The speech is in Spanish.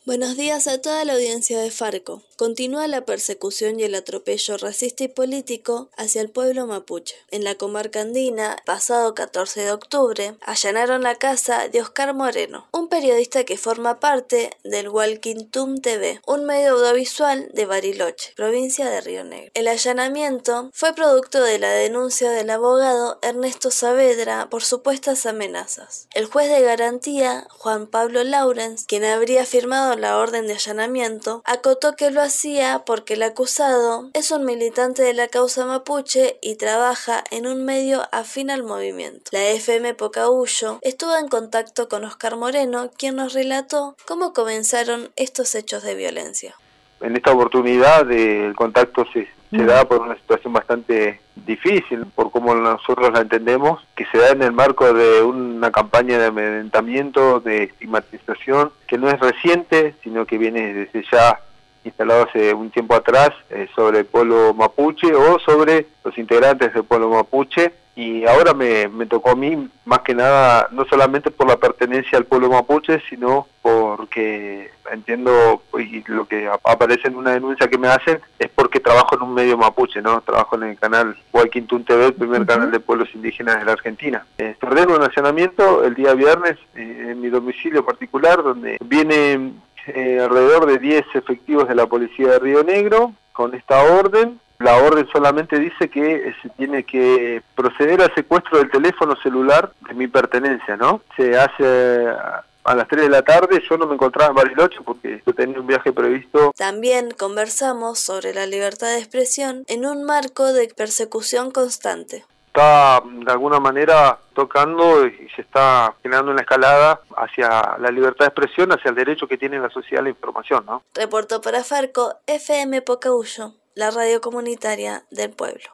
Buenos días a toda la audiencia de Farco. Continúa la persecución y el atropello racista y político hacia el pueblo mapuche. En la comarca andina, pasado 14 de octubre, allanaron la casa de Oscar Moreno, un periodista que forma parte del Walkintum TV, un medio audiovisual de Bariloche, provincia de Río Negro. El allanamiento fue producto de la denuncia del abogado Ernesto Saavedra por supuestas amenazas. El juez de garantía, Juan Pablo Laurens, quien habría firmado la orden de allanamiento, acotó que lo hacía porque el acusado es un militante de la causa mapuche y trabaja en un medio afín al movimiento. La FM Pocahuyo estuvo en contacto con Oscar Moreno, quien nos relató cómo comenzaron estos hechos de violencia. En esta oportunidad el contacto se da por una situación bastante difícil, por cómo nosotros la entendemos, que se da en el marco de una campaña de amedrentamiento, de estigmatización, que no es reciente, sino que viene desde ya instalado hace un tiempo atrás sobre el pueblo mapuche o sobre los integrantes del pueblo mapuche. Y ahora me tocó a mí, más que nada, no solamente por la pertenencia al pueblo mapuche, sino porque entiendo, y lo que aparece en una denuncia que me hacen, es porque trabajo en un medio mapuche, ¿no? Trabajo en el canal Walkintum TV, el primer canal de pueblos indígenas de la Argentina. Se ordena un allanamiento el día viernes en mi domicilio particular, donde vienen alrededor de 10 efectivos de la policía de Río Negro con esta orden. La orden solamente dice que se tiene que proceder al secuestro del teléfono celular de mi pertenencia, ¿no? Se hace a las 3 de la tarde, yo no me encontraba en Bariloche porque yo tenía un viaje previsto. También conversamos sobre la libertad de expresión en un marco de persecución constante. Está de alguna manera tocando y se está generando una escalada hacia la libertad de expresión, hacia el derecho que tiene la sociedad a la información, ¿no? Reportó para Farco FM Pocahuyo, la radio comunitaria del pueblo.